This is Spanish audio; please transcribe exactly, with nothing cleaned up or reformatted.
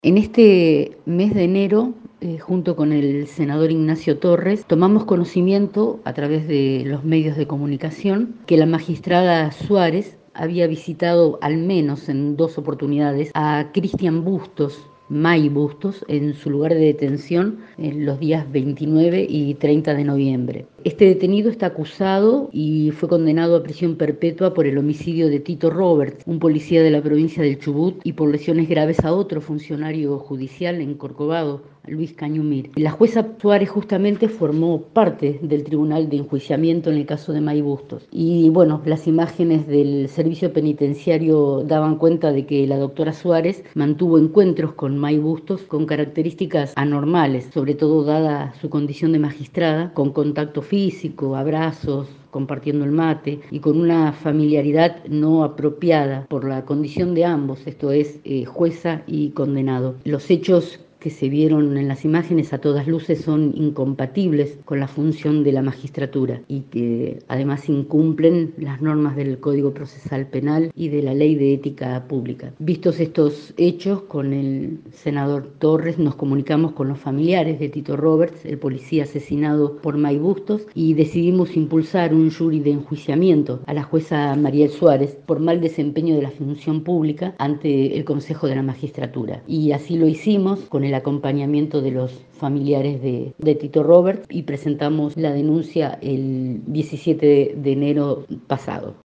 En este mes de enero, eh, junto con el senador Ignacio Torres, tomamos conocimiento a través de los medios de comunicación que la magistrada Suárez había visitado al menos en dos oportunidades a Cristian Bustos, May Bustos, en su lugar de detención en los días veintinueve y treinta de noviembre. Este detenido está acusado y fue condenado a prisión perpetua por el homicidio de Tito Roberts, un policía de la provincia del Chubut, y por lesiones graves a otro funcionario judicial en Corcovado, Luis Cañumir. La jueza Suárez justamente formó parte del tribunal de enjuiciamiento en el caso de May Bustos. Y bueno, las imágenes del servicio penitenciario daban cuenta de que la doctora Suárez mantuvo encuentros con May Bustos con características anormales, sobre todo dada su condición de magistrada, con contacto físico, abrazos, compartiendo el mate y con una familiaridad no apropiada por la condición de ambos, esto es, eh, jueza y condenado. Los hechos que se vieron en las imágenes a todas luces son incompatibles con la función de la magistratura y que además incumplen las normas del Código Procesal Penal y de la Ley de Ética Pública. Vistos estos hechos, con el senador Torres nos comunicamos con los familiares de Tito Roberts, el policía asesinado por May Bustos, y decidimos impulsar un jury de enjuiciamiento a la jueza Mariel Suárez por mal desempeño de la función pública ante el Consejo de la Magistratura. Y así lo hicimos con el el acompañamiento de los familiares de, de Tito Roberts, y presentamos la denuncia el diecisiete de enero pasado.